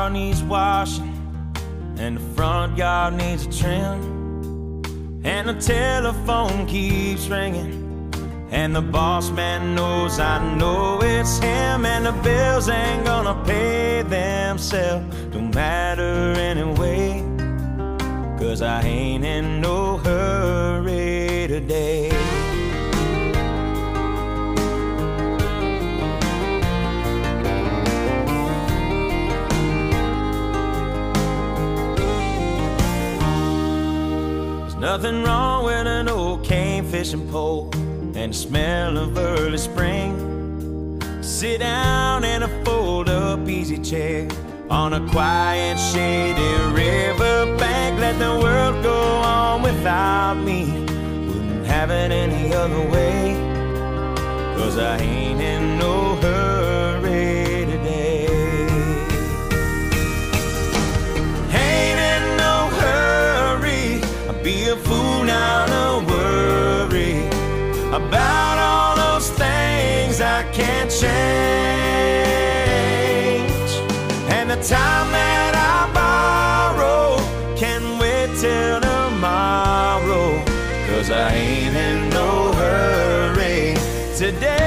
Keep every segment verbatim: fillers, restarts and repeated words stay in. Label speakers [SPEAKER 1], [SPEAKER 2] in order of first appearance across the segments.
[SPEAKER 1] car needs washing, and the front yard needs a trim, and the telephone keeps ringing, and the boss man knows I know it's him, and the bills ain't gonna pay themselves. Don't matter anyway, 'cause I ain't in no hurry today. There's nothing wrong with an old cane fishing pole and the smell of early spring. Sit down in a fold-up easy chair on a quiet, shady riverbank. Let the world go on without me. Wouldn't have it any other way, 'cause I ain't in no hurry today. Ain't in no hurry. I'd be a fool now to worry about all those things I can't change. And the time that I borrow can wait till tomorrow, 'cause I ain't in no hurry today.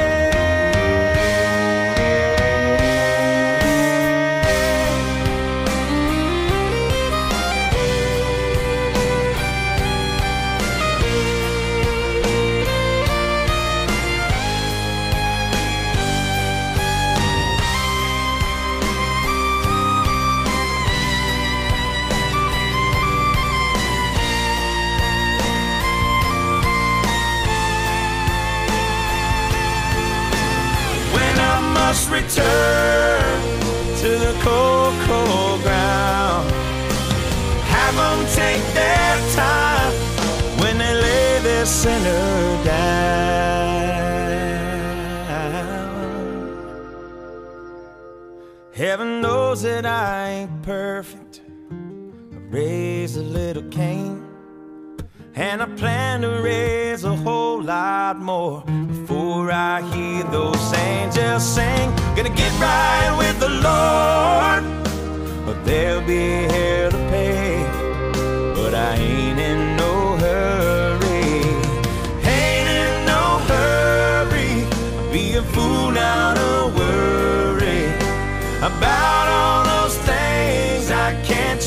[SPEAKER 1] Return to the cold, cold ground. Have them take their time when they lay their sinner down. Heaven knows that I ain't perfect. I raised a little Cain, and I plan to raise a whole lot more before I hear those angels sing. Gonna get right with the Lord, but there'll be hell to pay. But I ain't in no hurry. Ain't in no hurry. I'd be a fool now to worry about all those things I can't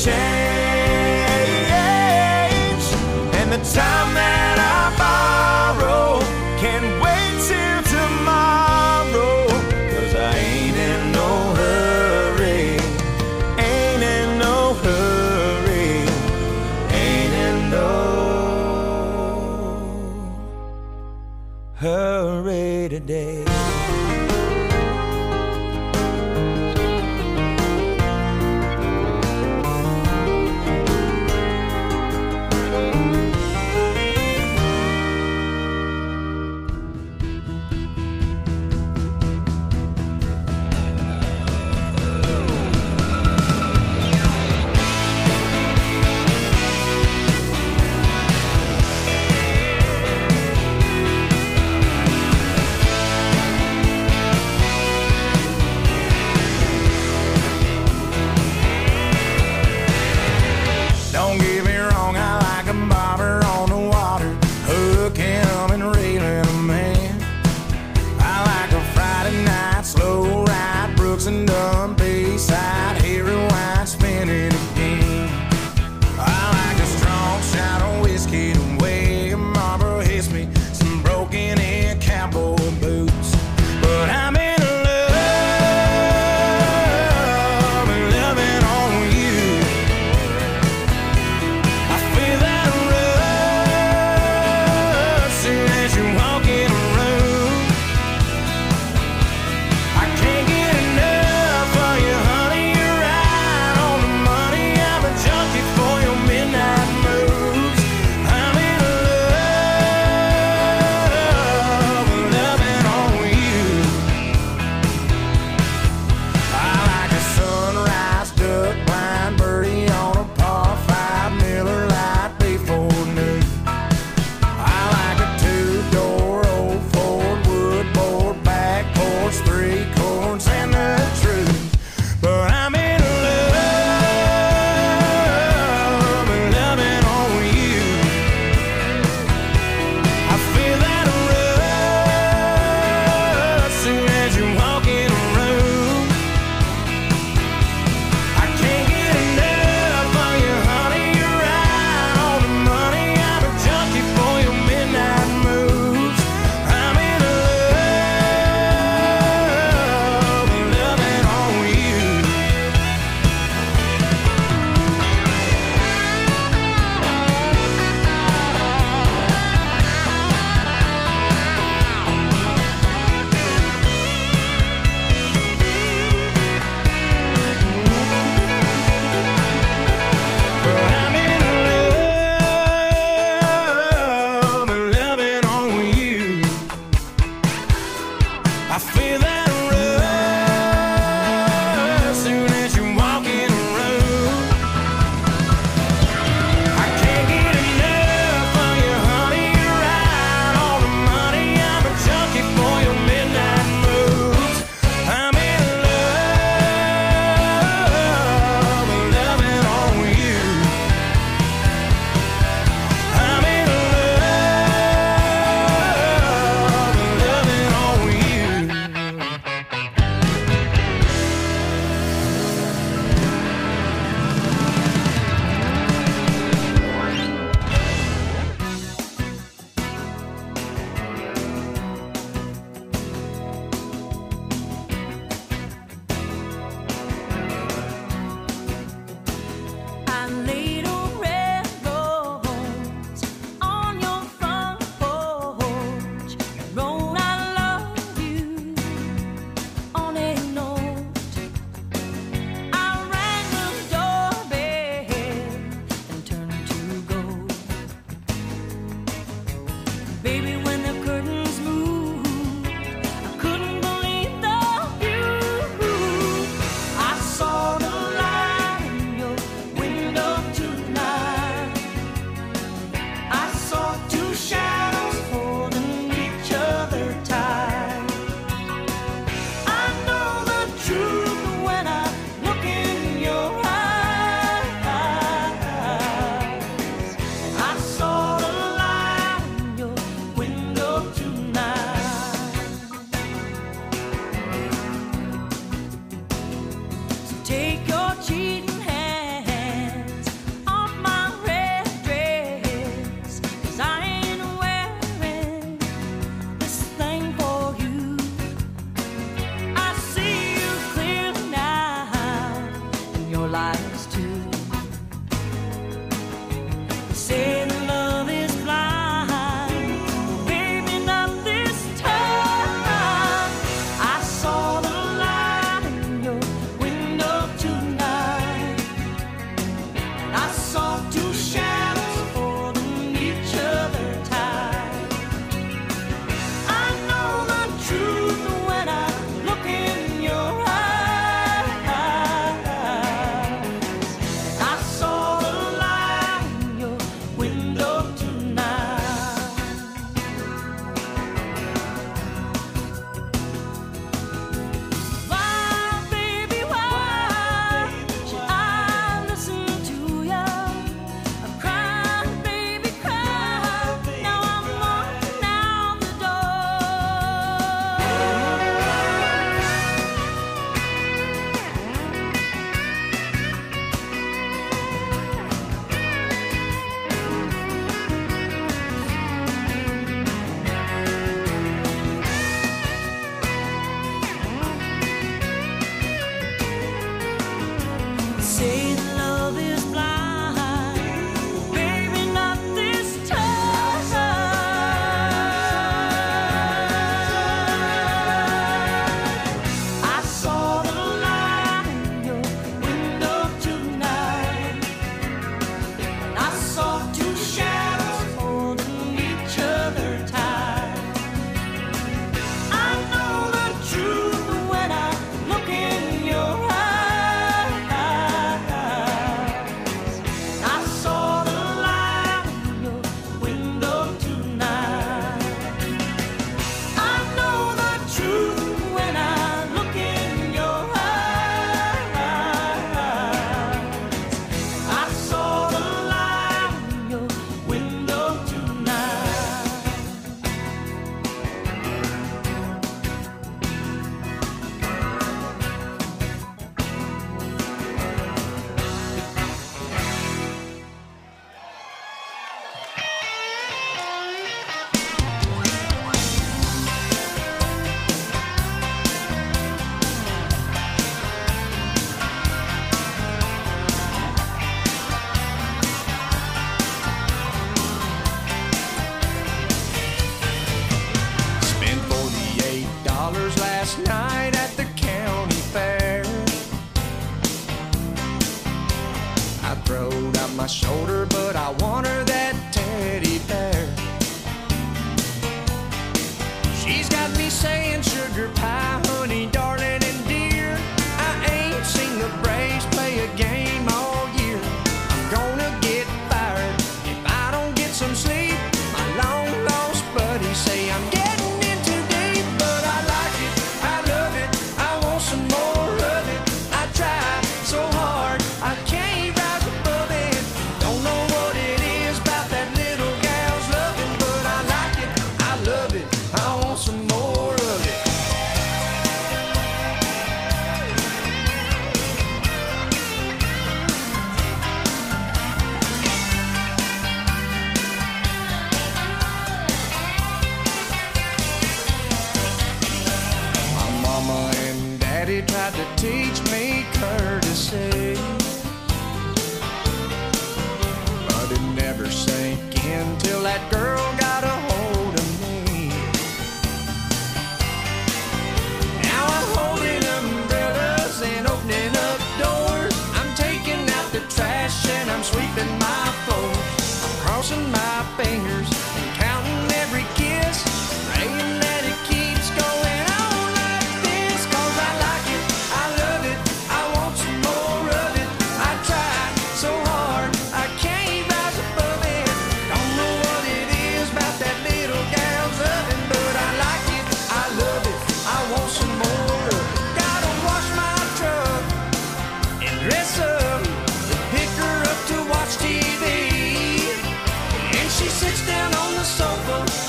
[SPEAKER 1] change. And the time that I borrow can wait till tomorrow, 'cause I ain't in no hurry. Ain't in no hurry. Ain't in no hurry today.
[SPEAKER 2] I can't get enough of you, honey. You're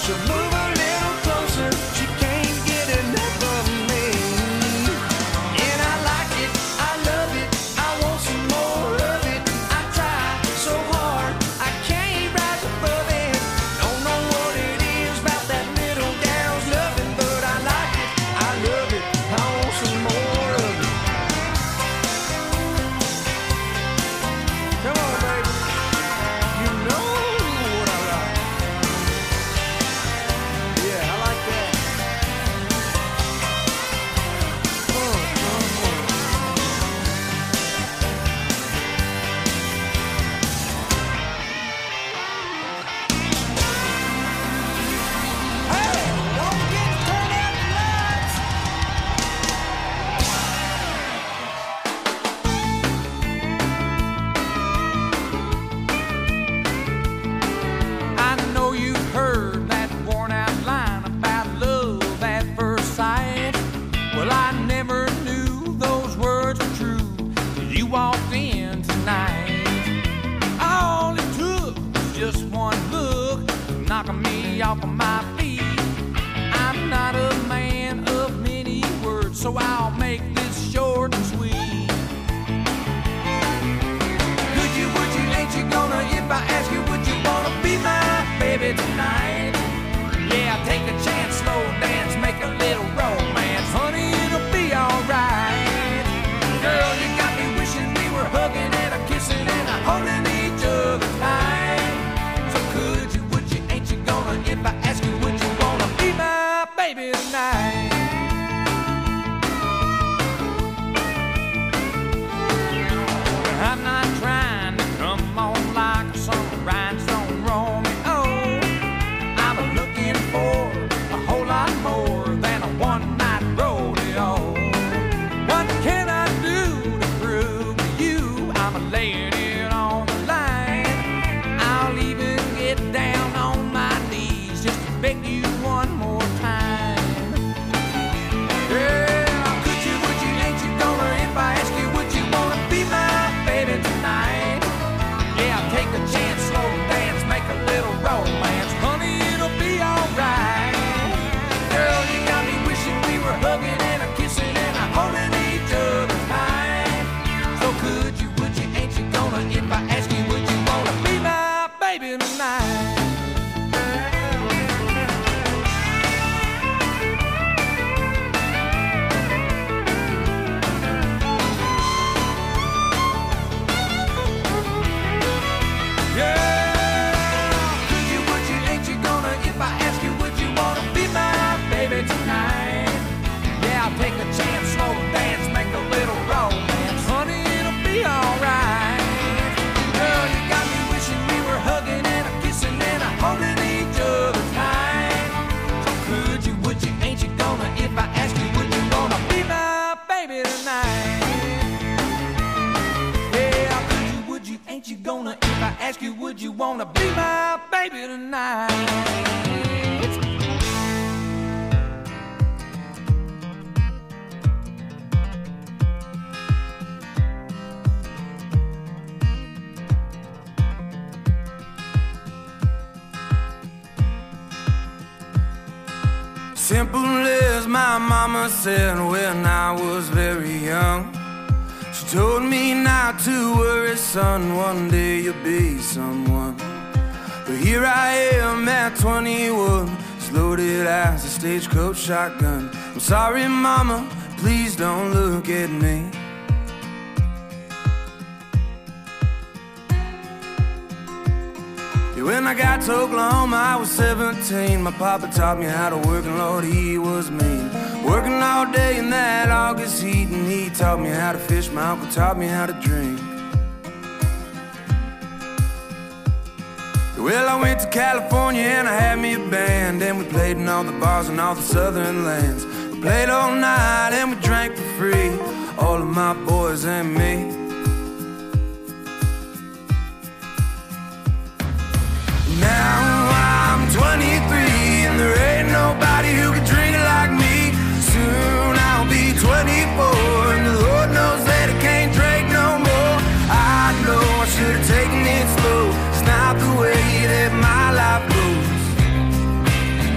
[SPEAKER 1] So move a little closer, she can't get enough of me. And I like it, I love it, I want some more of it. I try so hard, I can't rise above it. Don't know what it is about that little gal's loving, but I like it, I love it, I want some more of it. Come on, baby, you know what I like. Yeah, I like that. Uh, uh, uh. Hey, don't forget to turn out the lights. I know you've heard that worn out line about love at first sight. Well, I never knew those words were true till you walked in tonight. All it took was just one look, knocking me off of my feet. I'm not a man of many words, so I'll make this short and sweet. Could you, would you, ain't you gonna, if I ask you, would you wanna be my baby tonight? Yeah, take a chance, slow dance, make a little romance. Honey, it'll be alright. Girl, you got me wishing we were hugging and a kissing and a holding each other tight. So could you, would you, ain't you gonna, if I ask you, would you wanna be my baby tonight? I'm not trying to come on like some rhinestone Romeo. I'm looking for a whole lot more than a one-night rodeo. What can I do to prove to you I'm laying it on the line? I'll even get down on my knees just to beg you one more time. Yeah, could you, would you, ain't you gonna, if I ask you, would you wanna be my baby tonight? Yeah, take a chance, slow dance, make a little romance. Honey, it'll be alright. Girl, you got me wishing we were hugging and a kissing and a holding each other tight. So could you, would you, ain't you gonna, if I ask you, would you wanna be my baby tonight? Yeah, could you, would you, ain't you gonna, if I ask you, would you wanna be my baby tonight? Yeah, I'll take a chance, slow dance, make a little romance. Honey, it'll be alright. Girl, you got me wishing we were hugging and a kissing and a holding each other tight. So could you, would you, ain't you gonna, if I ask you, would you wanna be my baby tonight? Yeah, could you, would you, ain't you gonna, if I ask you, would you wanna be my baby tonight? Simple as my mama said when I was very young. She told me not to worry, son, one day you'll be someone. But here I am at twenty-one, as loaded as a stagecoach shotgun. I'm sorry, mama, please don't look at me. When I got to Oklahoma, I was seventeen. My papa taught me how to work, and Lord, he was mean. Working all day in that August heat, and he taught me how to fish. My uncle taught me how to drink. Well, I went to California and I had me a band, and we played in all the bars in all the southern lands. We played all night and we drank for free, all of my boys and me. Now I'm twenty-three and there ain't nobody who can drink it like me. Soon I'll be twenty-four and the Lord knows that I can't drink no more. I know I should have taken it slow. It's not the way that my life goes.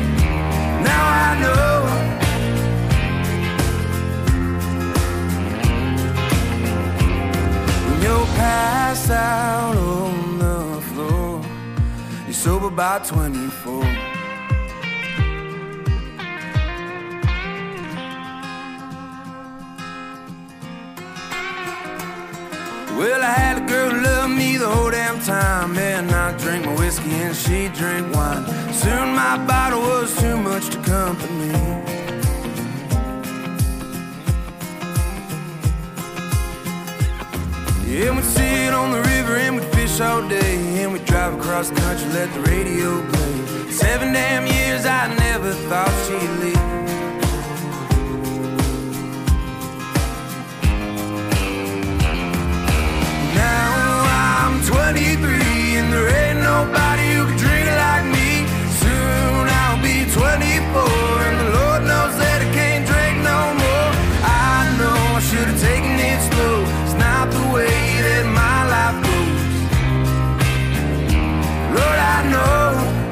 [SPEAKER 2] by twenty-four. Well, I had a girl who loved me the whole damn time, and I drank my whiskey and she drank wine. Soon my bottle was too much to company. Yeah, we'd sit on the river and we'd fish all day, and we'd drive across the country, let the radio play. Seven damn years I never thought she'd leave. twenty-three and there ain't nobody who can drink like me. Soon I'll be twenty-four and the Lord knows that I can't drink no more. I know I should have taken it slow. It's not the way that my life goes. Lord, I know.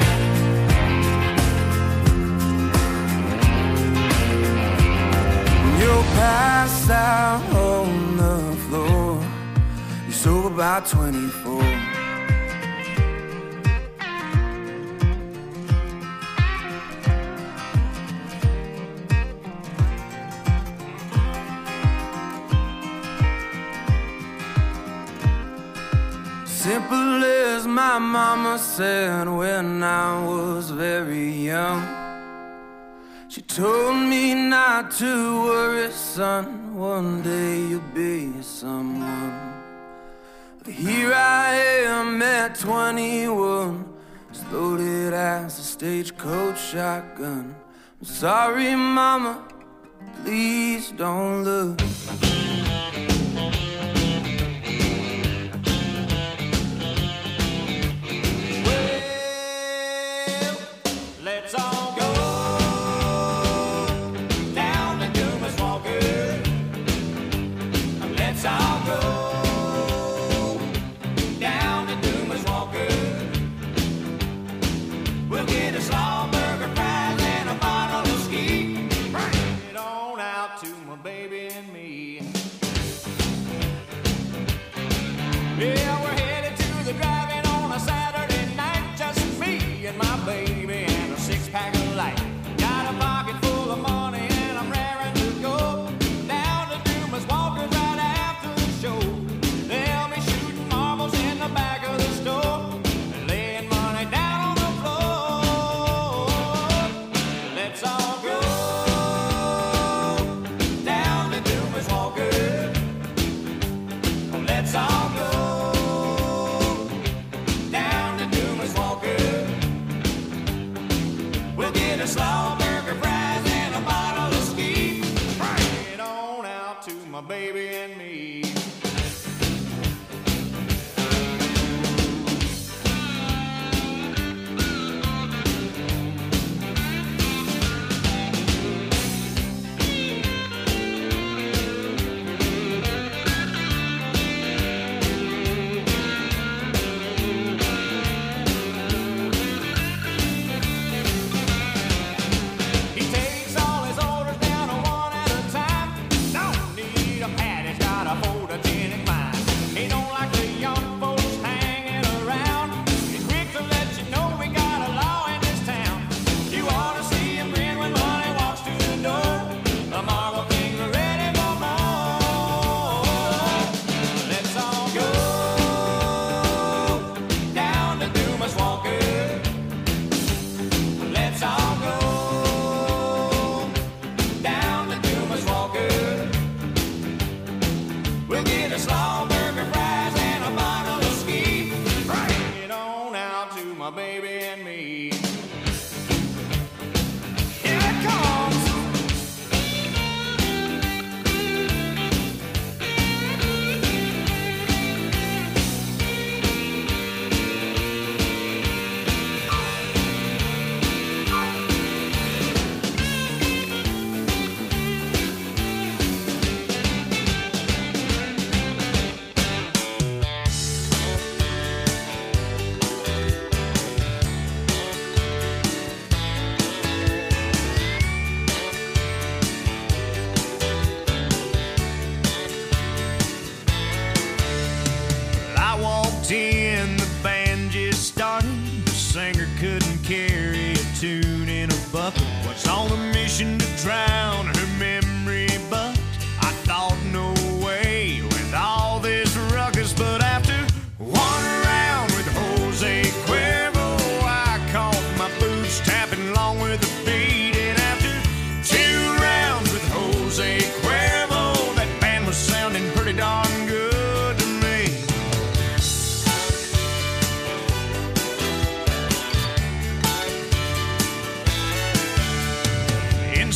[SPEAKER 2] When you're passed out on the floor, you're sober by twenty-four. Simple as my mama said when I was very young. She told me not to worry, son, one day you'll be someone. But here I am at twenty-one, as loaded as a stagecoach shotgun. I'm sorry, mama, please don't look. Hold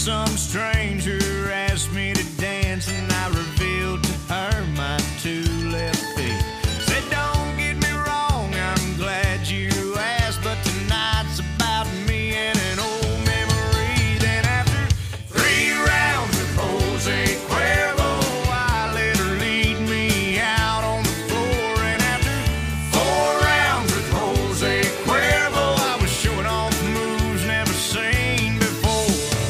[SPEAKER 1] some stranger asked me to dance, and I revealed to her my two left feet. Said, don't get me wrong, I'm glad you asked, but tonight's about me and an old memory. Then after three rounds with Jose Cuervo, I let her lead me out on the floor. And after four rounds with Jose Cuervo, I was showing off moves never seen before.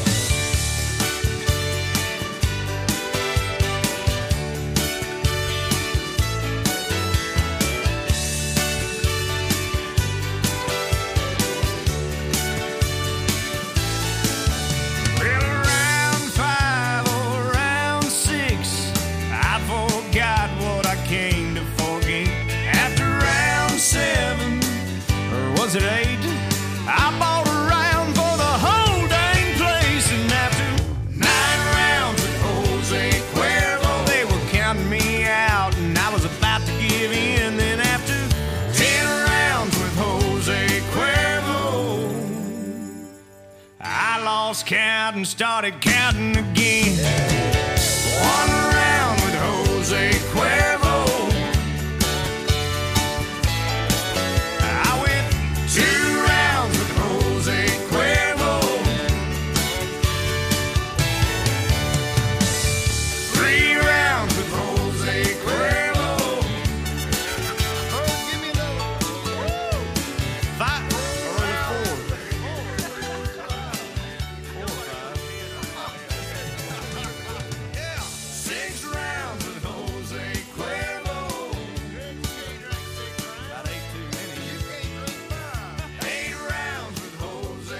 [SPEAKER 1] Well, around five or around six, I forgot what I came to forget. After round seven, or was it eight, I bought a round for the whole dang place. And after nine rounds with Jose Cuervo, they were counting me out, and I was about to give in. Then after ten rounds with Jose Cuervo, I lost count and started counting again. One round with Jose Cuervo, I went two rounds with Jose Cuervo, three rounds with Jose Cuervo. Oh, give me another one. Five or four. Yeah, six rounds with Jose Cuervo. About eight too many. Eight rounds with Jose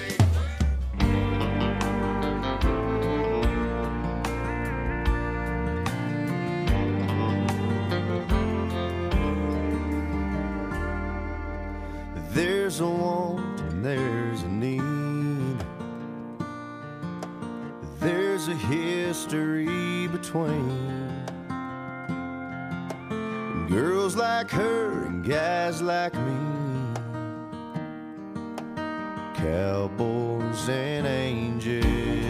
[SPEAKER 1] There's a want and there's a need. There's a history between girls like her and guys like me, cowboys and angels.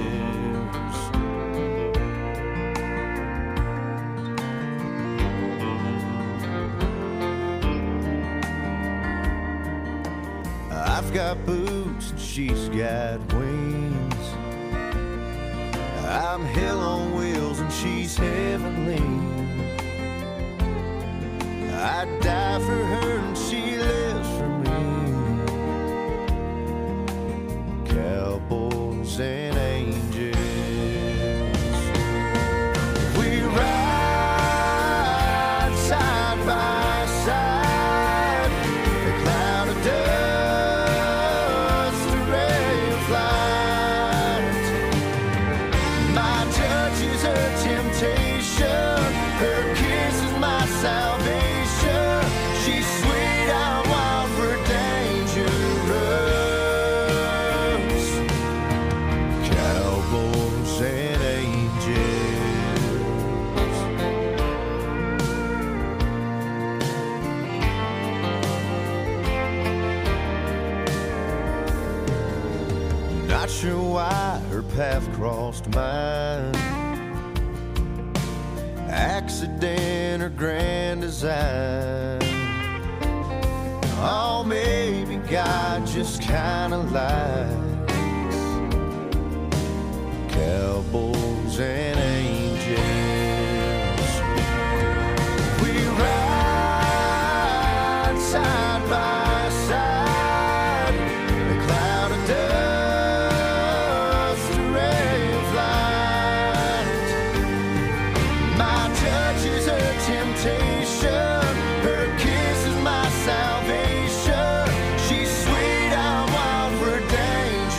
[SPEAKER 1] I've got boots and she's got wings. I'm hell on wheels and she's heavenly. I'd die for her and she lives for me, cowboys and angels. We ride side by side, a cloud of dust, a ray of light. My touch is her temptation, her kiss is my salvation. She's sweet, I'm wild for dangerous, cowboys and angels. Not sure why her path crossed mine, accident or grand design. Oh, maybe God just kinda likes cowboys and angels. We ride side by side, a cloud of dust, a ray of light. My touch is her temptation, her kiss is my salvation. She's sweet, I'm wild for danger.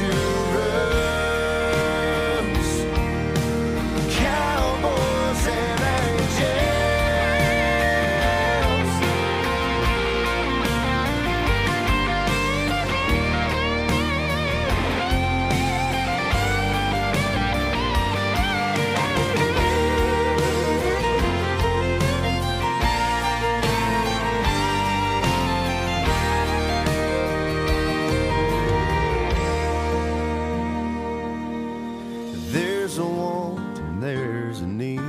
[SPEAKER 1] There's a want and there's a need.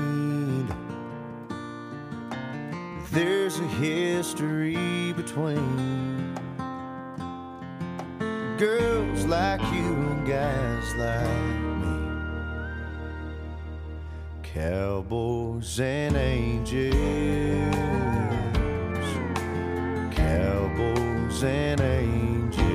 [SPEAKER 1] There's a history between girls like you and guys like me, cowboys and angels, cowboys and angels.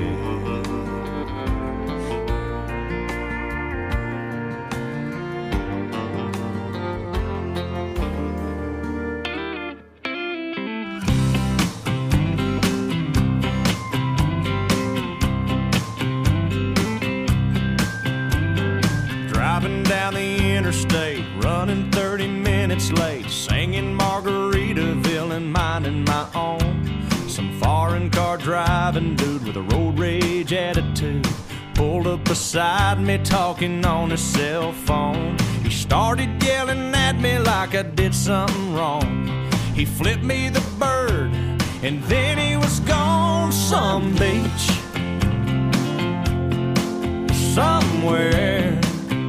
[SPEAKER 1] Down the interstate, running thirty minutes late, singing Margaritaville and minding my own. Some foreign car driving dude with a road rage attitude pulled up beside me talking on his cell phone. He started yelling at me like I did something wrong. He flipped me the bird and then he was gone. Some beach somewhere,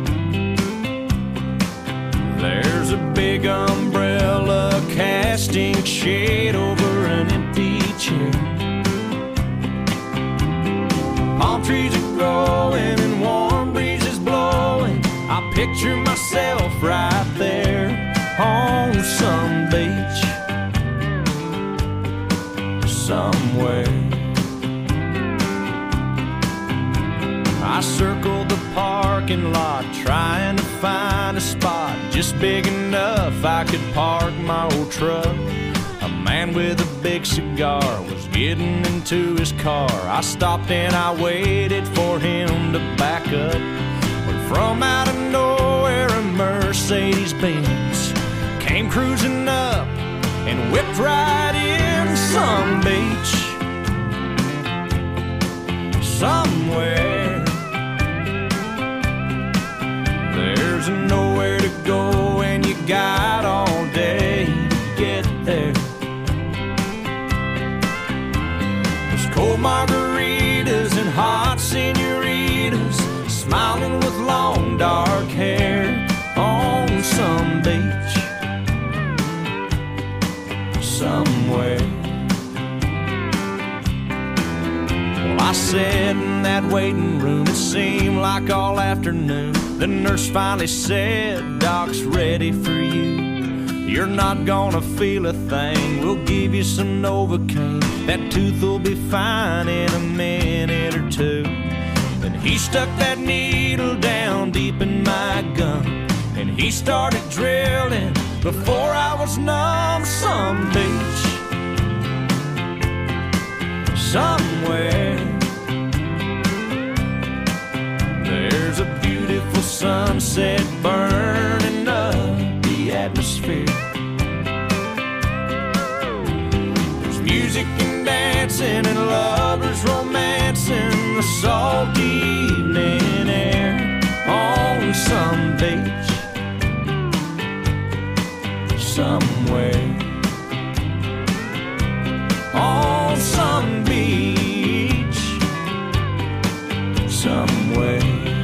[SPEAKER 1] there's a big umbrella casting shade over an empty chair. Palm trees are growing and warm breezes blowing. I picture myself right there on some beach somewhere. I circled the parking lot trying to find a spot just big enough I could park my old truck. A man with a big cigar was getting into his car. I stopped and I waited for him to back up, when from out of nowhere a Mercedes Benz came cruising up and whipped right in. Some beach somewhere, there's nowhere to go and you got all day to get there. There's cold margaritas and hot senoritas smiling with long dark hair on some beach somewhere. Well, I sat in that waiting room, it seemed like all afternoon. The nurse finally said, "Doc's ready for you. You're not gonna feel a thing. We'll give you some Novocaine. That tooth will be fine in a minute or two." Then he stuck that needle down deep in my gum and he started drilling before I was numb. Some beach somewhere, there's a beautiful sunset burning up the atmosphere. There's music and dancing and lovers romancing the salty evening air on some beach somewhere, on some beach somewhere.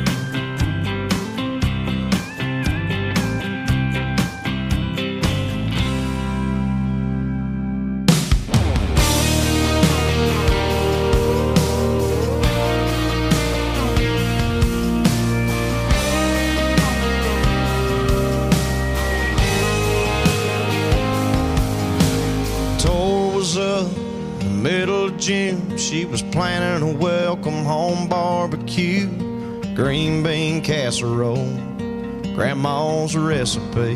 [SPEAKER 1] Middle of June, she was planning a welcome home barbecue, green bean casserole, grandma's recipe.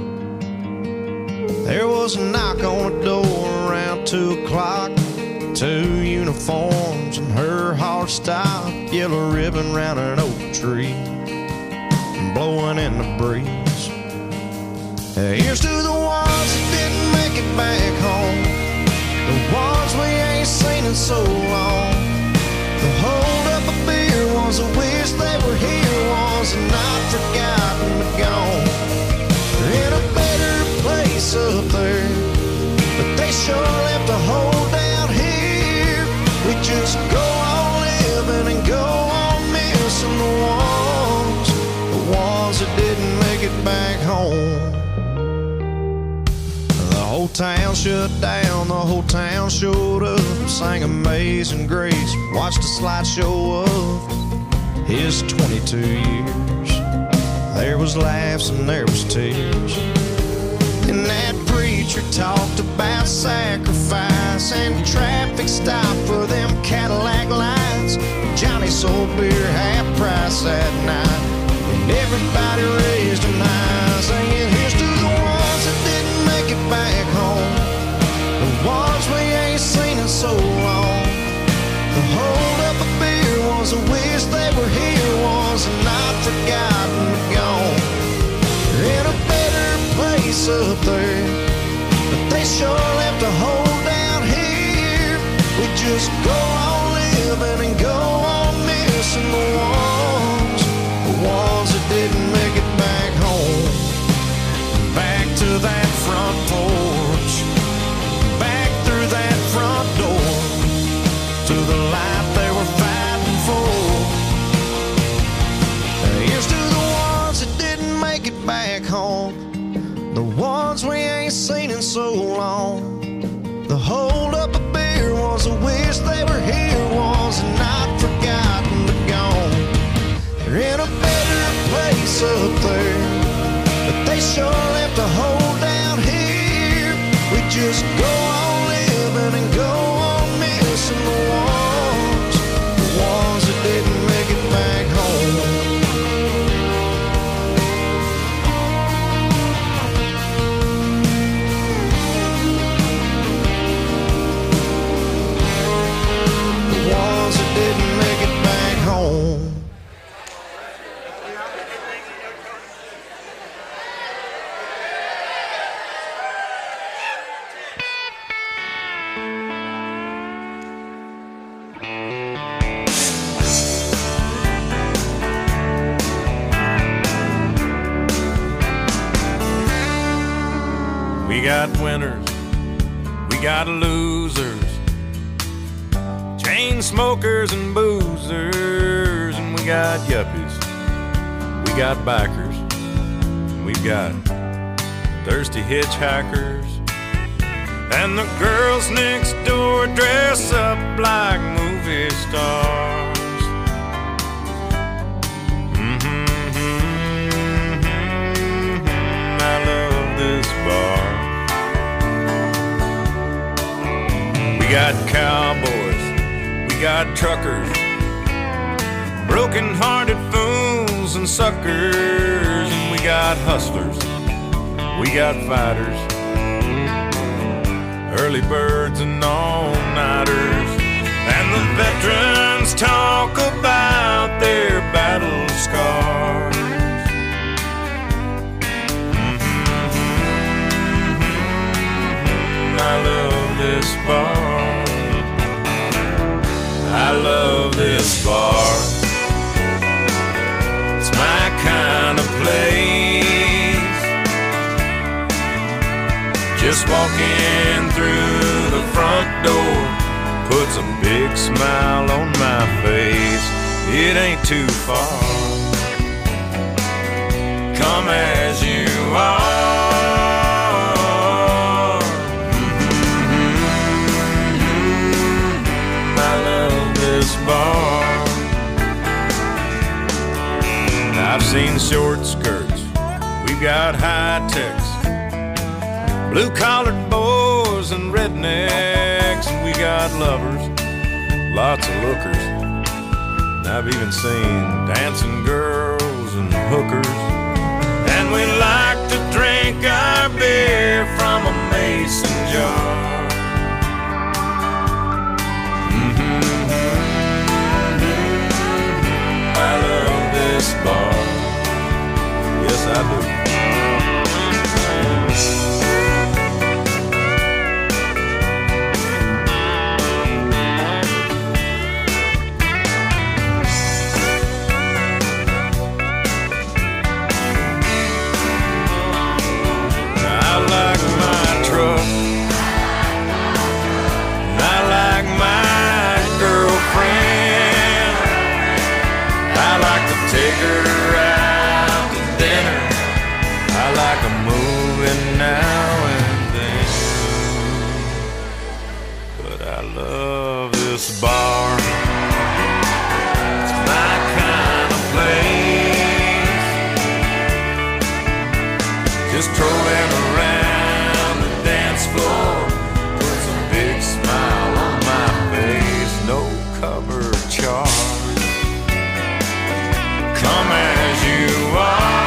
[SPEAKER 1] There was a knock on the door around two o'clock, two uniforms and her heart stopped, yellow ribbon round an oak tree, blowing in the breeze. Here's to the ones that didn't make it back home, the ones we ain't seen in so long. The hold up a beer ones that wish they were here, ones that not forgotten but gone. They're in a better place up there, but they sure left a hole down here. We just go on living and go on missing the ones, the ones that didn't it back home. The whole town shut down, the whole town showed up, sang Amazing Grace, watched a slideshow of his twenty-two years. There was laughs and there was tears, and that preacher talked about sacrifice and traffic stop for them Cadillac lights. Johnny sold beer half price that night, and everybody raised them high, singing, here's to the ones that didn't make it back home, the ones we ain't seen in so long. The hold up a beer was a wish they were here, was a not forgotten but gone. They're in a better place up there, but they sure left a hole down here. We just go on living and go on missing the ones, the ones that didn't make it back home. Back to that front porch, back through that front door, to the life they were fighting for. Here's to the ones that didn't make it back home, the ones we ain't seen in so long. The hold up a beer was a wish they were here, was not forgotten but gone. They're in a better place up there, but they sure left a hole down here. We just go on living and go on missing the ones, the ones that didn't make it back home. Didn't make it back home.
[SPEAKER 3] We got winners, we got losers, chain smokers and boozers, and we got yuppies, we got bikers, and we've got thirsty hitchhikers, and the girls next door dress up like movie stars. Mm-hmm, mm-hmm, I love this bar. We got cowboys, we got truckers, broken-hearted fools and suckers, and we got hustlers, we got fighters, early birds and all-nighters, and the veterans talk about their battle scars. Mm-hmm, I love this bar. I love this bar. It's my kind of place. Just walking through the front door puts a big smile on my face. It ain't too far. Come as you are. Bar. I've seen short skirts, we've got high techs, blue-collared boys and rednecks, and we got lovers, lots of lookers, and I've even seen dancing girls and hookers, and we like to drink our beer from a mason jar. I love this bar. Yes, I do. I like my truck. I like my girlfriend. I like to take her out to dinner just trolling around the dance floor, puts a big smile on my face. No cover charge. Come as you are.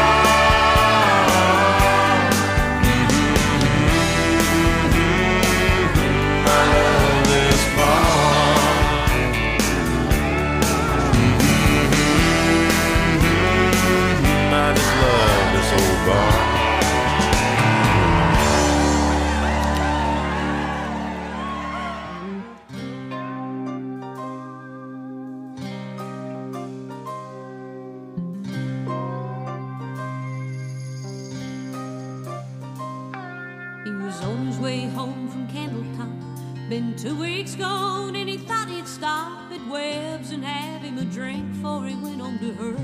[SPEAKER 4] Been two weeks gone and he thought he'd stop at Webb's and have him a drink before he went on to her.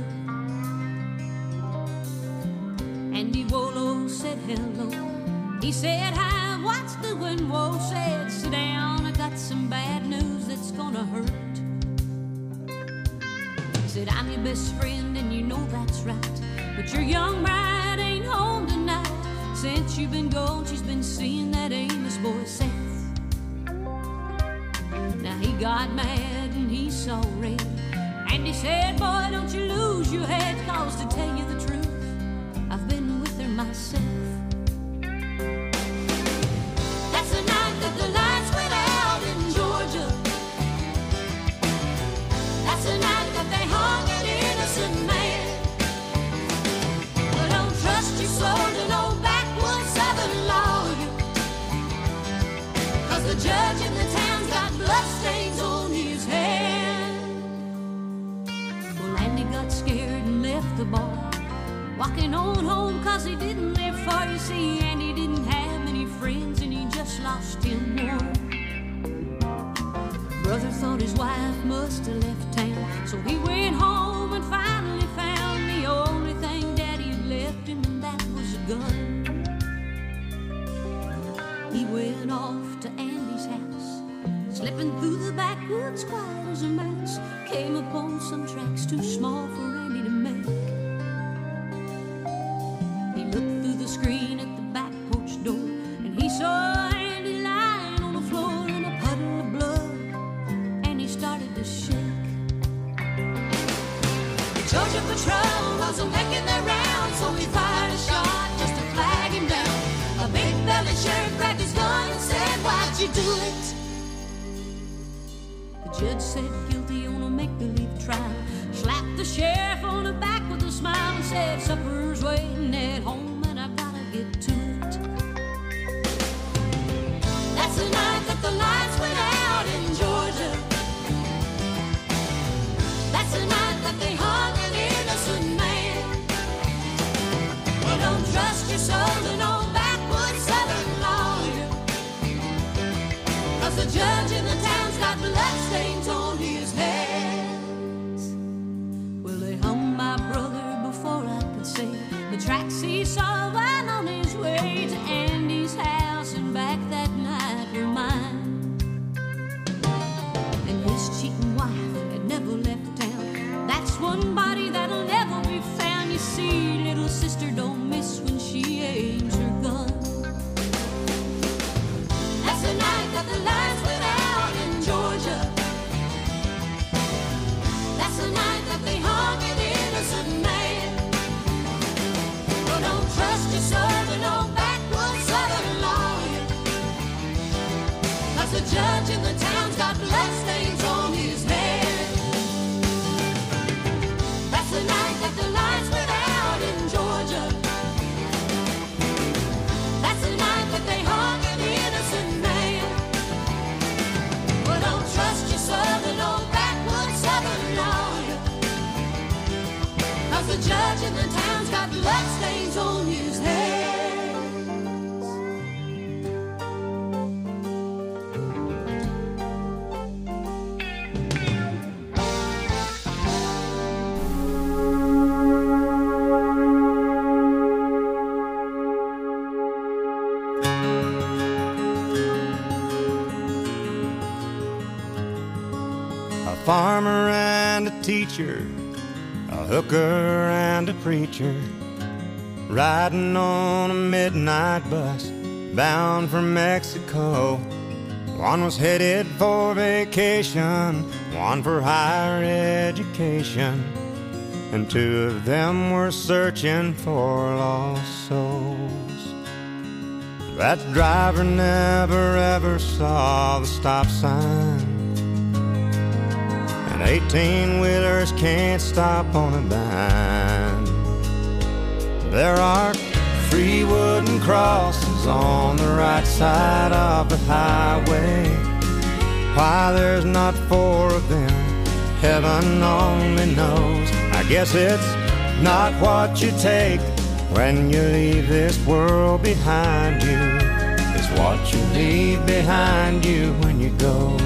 [SPEAKER 4] Andy Wolo said hello. He said hi, what's doing? Whoa said sit down, I got some bad news that's gonna hurt. He said I'm your best friend and you know that's right, but your young bride ain't home tonight. Since you've been gone she's been seeing that Amos boy Seth. Now he got mad and he saw red, and he said, boy, don't you lose your head, cause to tell you the truth, I've been with her myself. That's the night that the lights went out in Georgia. That's the night that they hung an innocent man. But don't trust your soul to no backwoods southern lawyer, cause the judge in the town's got bloodstains on his hand. Well, Andy got scared and left the bar, walking on home cause he didn't live far. You see, Andy didn't have many friends and he just lost him one. Brother thought his wife must have left town, so he went home and finally found the only thing Daddy had left him, and that was a gun. He went off to Andy's house, slipping through the backwoods quiet as a mouse, came upon some tracks too small for Andy to make. He looked through the screen at the back porch door, and he saw Andy lying on the floor in a puddle of blood, and he started to shake. The Georgia Patrol wasn't making their round, so he fired a shot just to flag him down. A big-bellied sheriff grabbed his gun and said, why'd you do it? The judge said guilty on a make-believe trial, slapped the sheriff on the back with a smile and said, supper's waiting at home and I gotta get to it. That's the night that the lights went out in Georgia. That's the night that they hung an innocent man. Well, don't trust your soul to no backwoods southern lawyer, cause the judge in the town's got bloodstains on his hands. Well, they hung my brother before I could say the tracks he saw while on his way to Andy's house and back that night were mine. And his cheating wife had never left town. That's one body that'll never be found. You see, little sister don't miss when she aims her gun. That's the night that the lights went out in Georgia. That's the night that they hung an innocent man. Well, don't trust your soul to no backwoods southern lawyer, cause the judge in the town's got bloodstains on his head. That's the night that the lights went out in Georgia. That's the night that they hung an innocent man. Well, don't trust your soul to no backwoods southern lawyer, cause the judge in the town's got bloodstains on his hands.
[SPEAKER 5] A farmer and a teacher, a hooker and a preacher, riding on a midnight bus bound for Mexico. One was headed for vacation, one for higher education, and two of them were searching for lost souls. That driver never ever saw the stop sign, and eighteen-wheelers can't stop on a dime. There are three wooden crosses on the right side of the highway. Why there's not four of them, heaven only knows. I guess it's not what you take when you leave this world behind you. It's what you leave behind you when you go.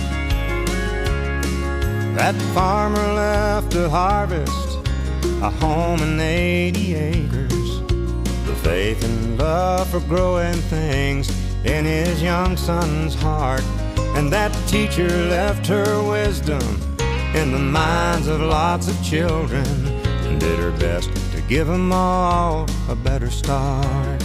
[SPEAKER 5] That farmer left to harvest a home and eighty acres, the faith and love for growing things in his young son's heart. And that teacher left her wisdom in the minds of lots of children, and did her best to give them all a better start.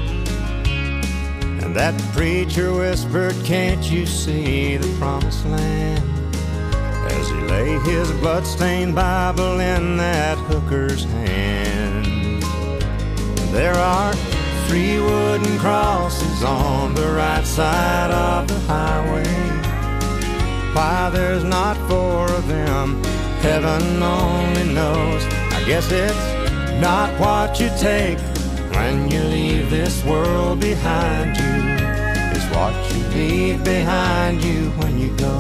[SPEAKER 5] And that preacher whispered, "Can't you see the promised land?" as he lay his bloodstained Bible in that hooker's hand. There are three wooden crosses on the right side of the highway. Why there's not four of them, heaven only knows. I guess it's not what you take when you leave this world behind you. It's what you leave behind you when you go.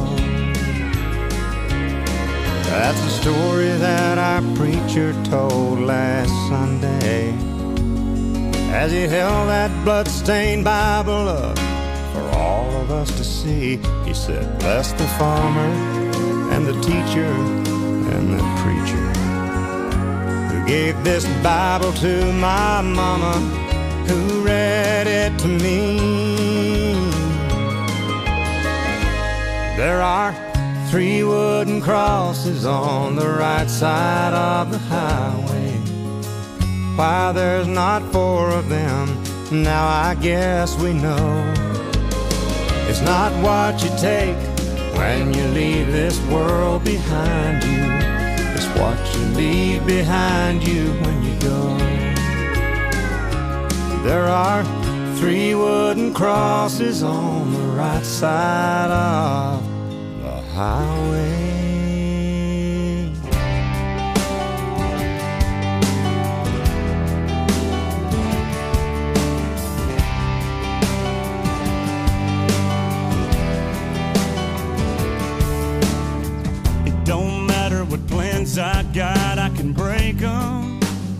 [SPEAKER 5] That's the story that our preacher told last Sunday as he held that bloodstained Bible up for all of us to see. He said, "Bless the farmer and the teacher and the preacher who gave this Bible to my mama, who read it to me." There are three wooden crosses on the right side of the highway. Why there's not four of them, now I guess we know. It's not what you take when you leave this world behind you. It's what you leave behind you when you go. There are three wooden crosses on the right side of the highway.
[SPEAKER 6] Don't matter what plans I got, I can break them.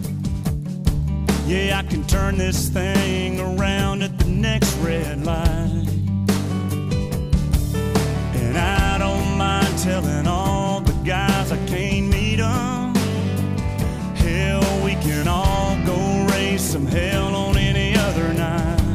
[SPEAKER 6] Yeah, I can turn this thing around at the next red light. And I don't mind telling all the guys I can't meet them. Hell, we can all go raise some hell on any other night.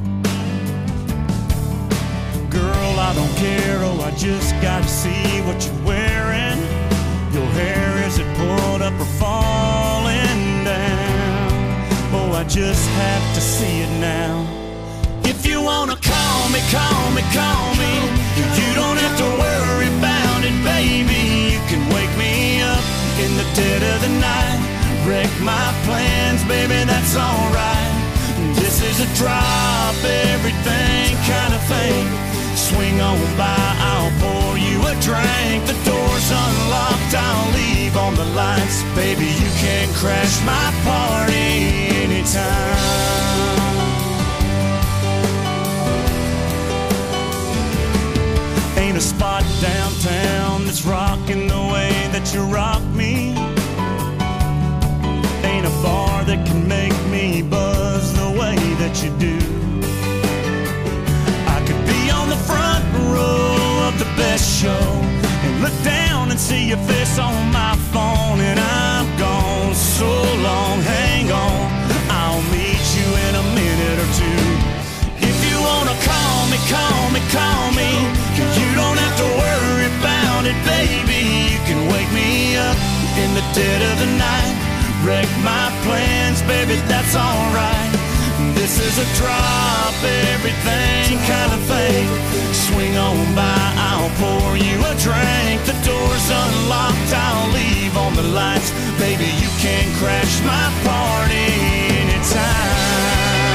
[SPEAKER 6] Girl, I don't care, oh, I just gotta see what you're wearing. Your hair, is it pulled up or falling down? Oh, I just have to see it now. If you wanna call me, call me, call me. You don't have to worry about it, baby. You can wake me up in the dead of the night. Wreck my plans, baby, that's alright. This is a drop everything kind of thing. Swing on by, I'll pour you a drink. The door's unlocked, I'll leave on the lights. Baby, you can crash my party anytime. Ain't a spot downtown that's rocking the way that you rock me. Ain't a bar that can make me buzz the way that you do. Front row of the best show and look down and see your face on my phone, and I'm gone so long, hang on, I'll meet you in a minute or two. If you wanna call me, call me, call me. You don't have to worry about it, baby. You can wake me up in the dead of the night. wreck my plans, baby, that's alright. This is a drop everything kind of thing. Swing on by, I'll pour you a drink. The door's unlocked, I'll leave on the lights. Baby, you can crash my party anytime.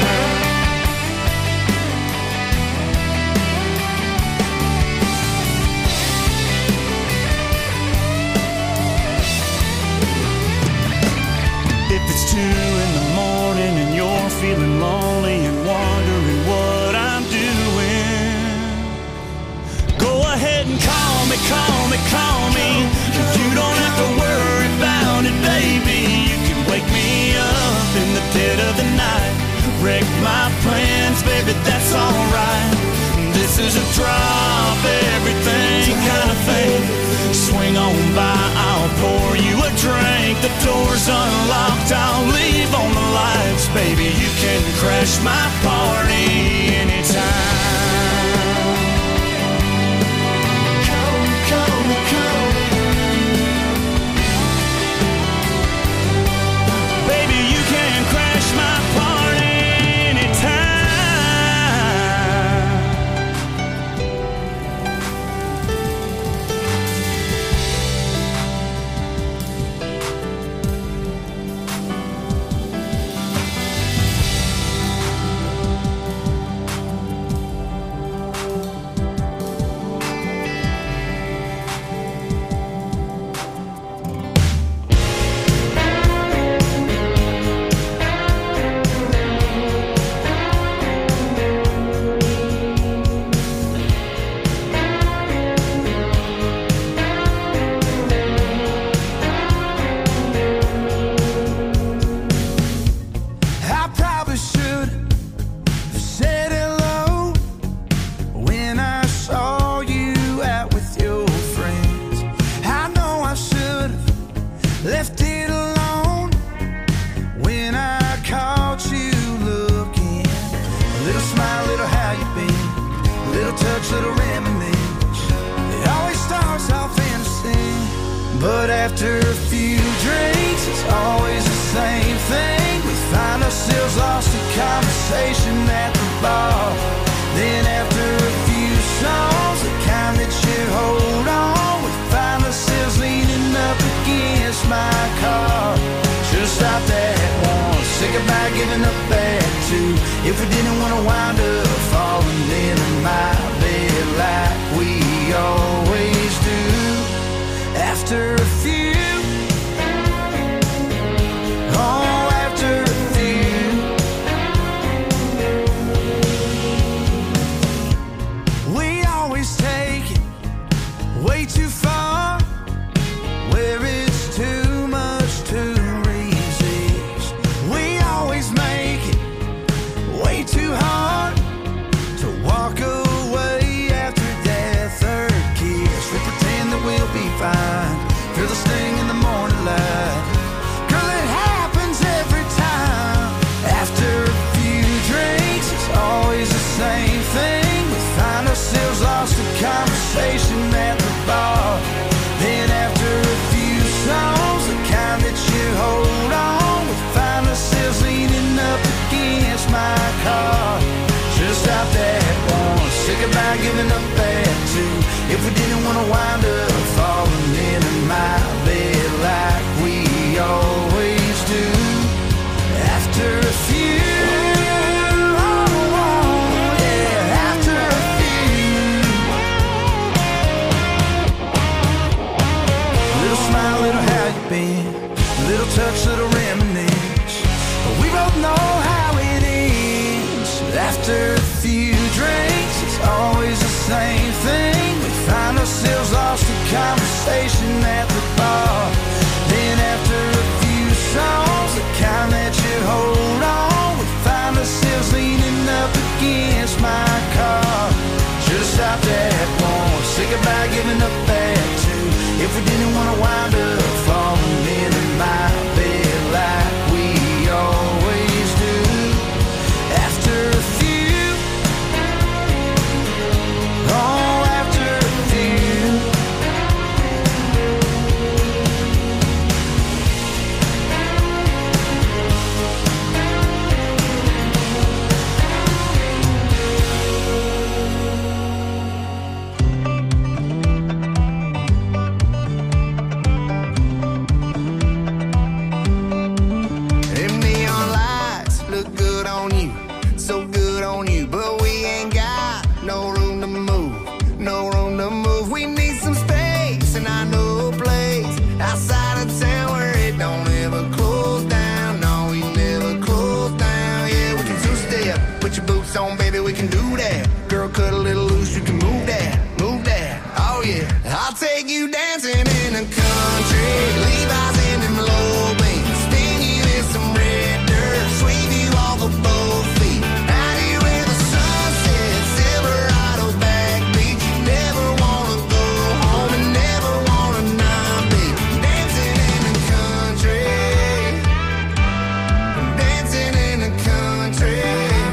[SPEAKER 6] If it's two in the morning and you're feeling lonely and wondering what I'm doing, go ahead and call me, call me, call me. You don't have to worry about it, baby. You can wake me up in the dead of the night. Wreck my plans, baby, that's alright. This is a drop everything kind of thing. Swing on by, I'll pour you a drink. The door's unlocked, I'll leave on the lights. Baby, you can crash my party anytime. Call me, call me, call me. Baby, you can crash my party anytime.
[SPEAKER 2] After a few drinks, it's always the same thing. We find ourselves lost boots on, baby, we can do that. Girl, cut a little loose, you can move that, move that. Oh yeah, I'll take you dancing in the country. Levi's in them low beams, spin you in some red dirt, sweep you off of both feet. Out here where the sunset, Silverado backbeat. You never wanna go home and never wanna not be dancing in the country, dancing in the country.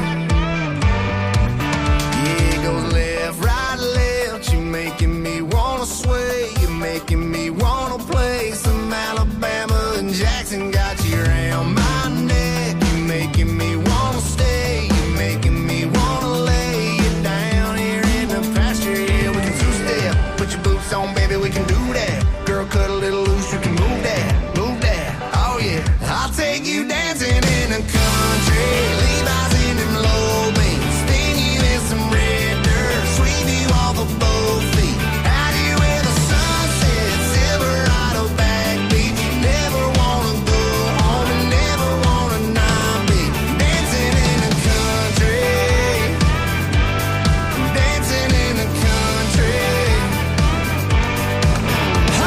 [SPEAKER 2] Yeah, it goes left, right, left. You making me wanna sway, you're making me wanna play some Alabama and Jackson. Got you around my neck, you making me wanna stay, you making me wanna lay you down here in the pasture. Yeah, we can two-step, put your boots on, baby, we can do that. Girl, cut a little loose, you can move that, move that. Oh yeah, I'll take you dancing in the country. Levi's in them low beams, spin you in some red dirt, sweep you off of both feet. Out here where the sunset, Silverado backbeat. You never wanna go home and never wanna not be dancing in the country, dancing in the country. Oh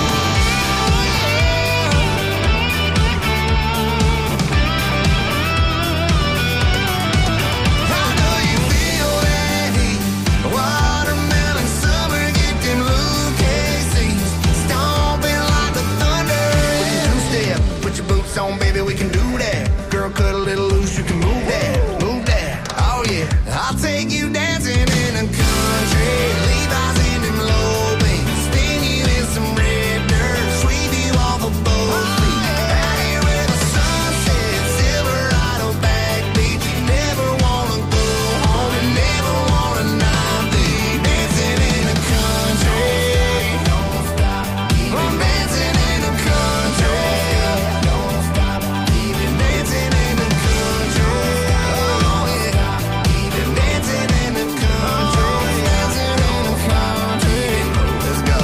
[SPEAKER 2] yeah. I know you feel that heat. Watermelon summer, get them Lucasies, stomping like the thunder. We can two-step, put your boots on, baby, we can do that. Girl, cut a little loose, you can move that, move that. Oh yeah, I'll take you dancing in the country. Levi's in them low beams, spin you in some red dirt, sweep you off of both feet. Out here where the sunset, Silverado backbeat. You never wanna go home and never wanna not be dancing in the country. Don't stop, keep it dancing in the country. Don't stop, keep it dancing in the country. Oh yeah, keep it dancing in the country, dancing in the country. Let's go.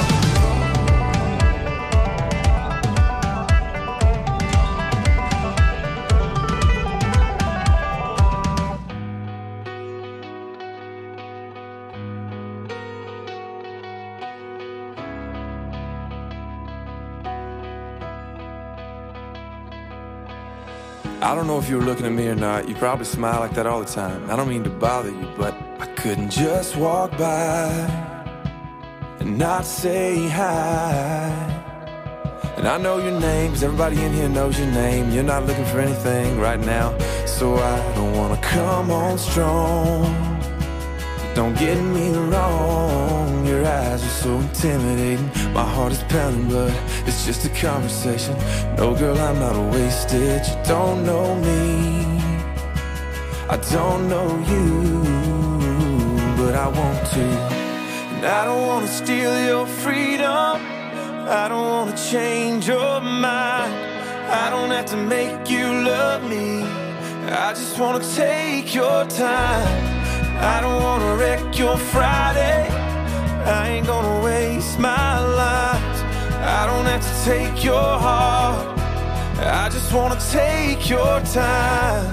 [SPEAKER 7] I don't know if you were looking at me or not. You probably smile like that all the time. I don't mean to bother you, but I couldn't just walk by and not say hi. And I know your name, 'cause everybody in here knows your name. You're not looking for anything right now, so I don't wanna come on strong. Don't get me wrong, your eyes are so intimidating. My heart is pounding, but it's just a conversation. No, girl, I'm not wasted. You don't know me, I don't know you, but I want to. And I don't wanna steal your freedom, I don't wanna change your mind. I don't have to make you love me, I just wanna take your time. I don't wanna wreck your Friday, I ain't gonna waste my life. I don't have to take your heart, I just wanna take your time.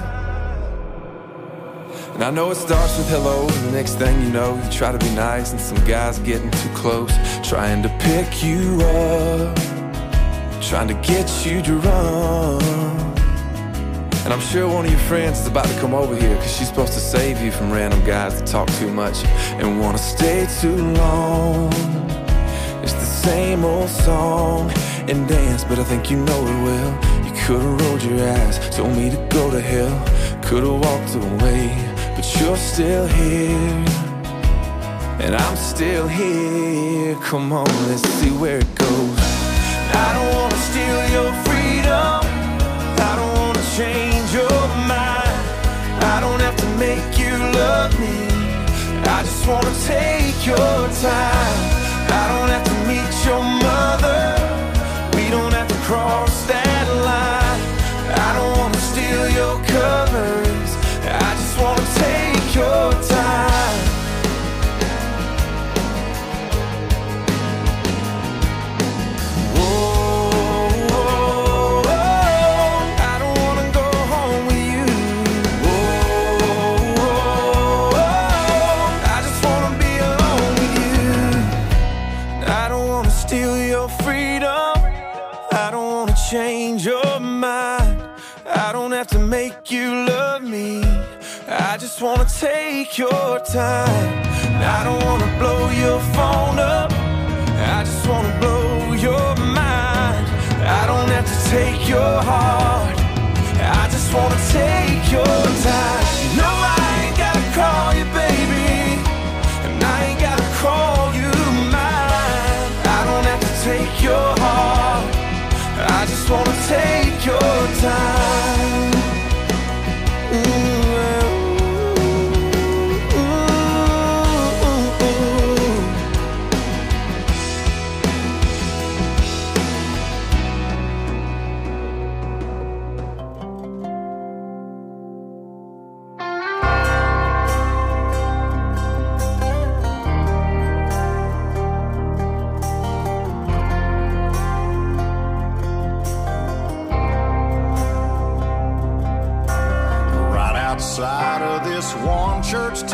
[SPEAKER 7] And I know it starts with hello, and the next thing you know, you try to be nice, and some guy's getting too close, trying to pick you up, trying to get you to run. And I'm sure one of your friends is about to come over here, 'cause she's supposed to save you from random guys that talk too much and wanna stay too long. It's the same old song and dance, but I think you know it well. You could've rolled your eyes, told me to go to hell, could've walked away, but you're still here, and I'm still here. Come on, let's see where it goes. I don't wanna steal your freedom, I don't wanna change your mind. I don't have to make you love me, I just wanna take your time. I don't have to meet your mother, we don't have to cross that line. I don't wanna steal your colors, I just wanna take your time. I don't wanna go home with you. Whoa,
[SPEAKER 2] make you love me. I just wanna take your time. I don't wanna blow your phone up, I just wanna blow your mind. I don't have to take your heart, I just wanna take your time. No, I ain't gotta call you baby, and I ain't gotta call you mine. I don't have to take your heart, I just wanna take your time. Ooh.
[SPEAKER 5] Outside of this one church